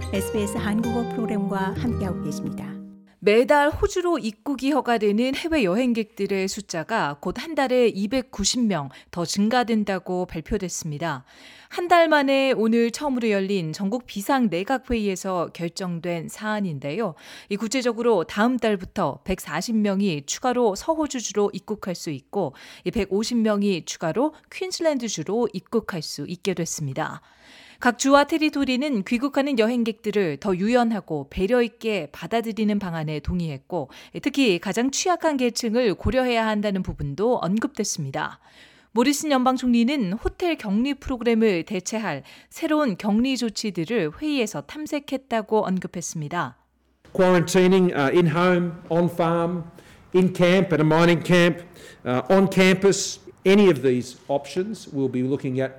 SBS 한국어 프로그램과 함께하고 계십니다. 매달 호주로 입국이 허가되는 해외 여행객들의 숫자가 곧 한 달에 290명 더 증가된다고 발표됐습니다. 한 달 만에 오늘 처음으로 열린 전국 비상내각회의에서 결정된 사안인데요. 구체적으로 다음 달부터 140명이 추가로 서호주주로 입국할 수 있고 150명이 추가로 퀸즐랜드주로 입국할 수 있게 됐습니다. 각 주와 테리토리는 귀국하는 여행객들을 더 유연하고 배려 있게 받아들이는 방안에 동의했고 특히 가장 취약한 계층을 고려해야 한다는 부분도 언급됐습니다. 모리슨 연방 총리는 호텔 격리 프로그램을 대체할 새로운 격리 조치들을 회의에서 탐색했다고 언급했습니다. Quarantining in home, on farm, in camp, at a mining camp, on campus, any of these options we'll be looking at.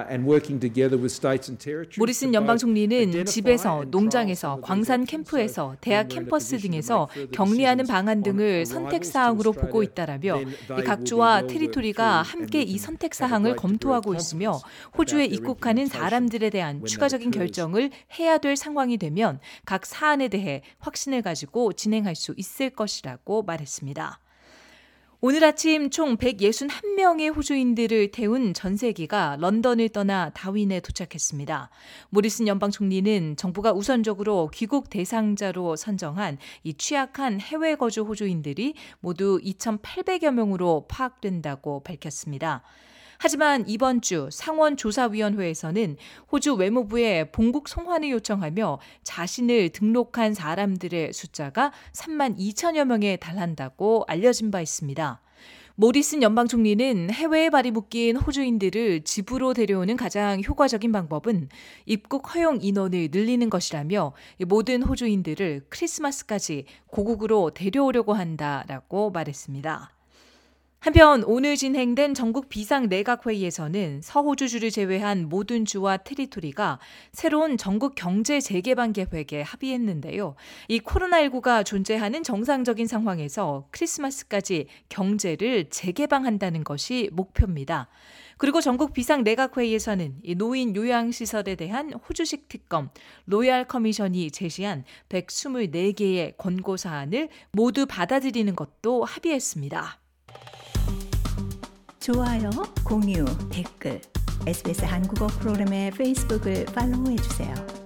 모리슨 연방 총리는 집에서, 농장에서, 광산 캠프에서, 대학 캠퍼스 등에서 격리하는 방안 등을 선택 사항으로 보고 있다라며 각 주와 테리토리가 함께 이 선택 사항을 검토하고 있으며 호주에 입국하는 사람들에 대한 추가적인 결정을 해야 될 상황이 되면 각 사안에 대해 확신을 가지고 진행할 수 있을 것이라고 말했습니다. 오늘 아침 총 161명의 호주인들을 태운 전세기가 런던을 떠나 다윈에 도착했습니다. 모리슨 연방 총리는 정부가 우선적으로 귀국 대상자로 선정한 이 취약한 해외 거주 호주인들이 모두 2,800여 명으로 파악된다고 밝혔습니다. 하지만 이번 주 상원조사위원회에서는 호주 외무부에 본국 송환을 요청하며 자신을 등록한 사람들의 숫자가 3만 2천여 명에 달한다고 알려진 바 있습니다. 모리슨 연방 총리는 해외에 발이 묶인 호주인들을 집으로 데려오는 가장 효과적인 방법은 입국 허용 인원을 늘리는 것이라며 모든 호주인들을 크리스마스까지 고국으로 데려오려고 한다라고 말했습니다. 한편 오늘 진행된 전국 비상내각회의에서는 서호주주를 제외한 모든 주와 테리토리가 새로운 전국 경제 재개방 계획에 합의했는데요. 이 코로나19가 존재하는 정상적인 상황에서 크리스마스까지 경제를 재개방한다는 것이 목표입니다. 그리고 전국 비상내각회의에서는 이 노인 요양시설에 대한 호주식 특검, 로얄 커미션이 제시한 124개의 권고사안을 모두 받아들이는 것도 합의했습니다. 좋아요, 공유, 댓글, SBS 한국어 프로그램의 페이스북을 팔로우해주세요.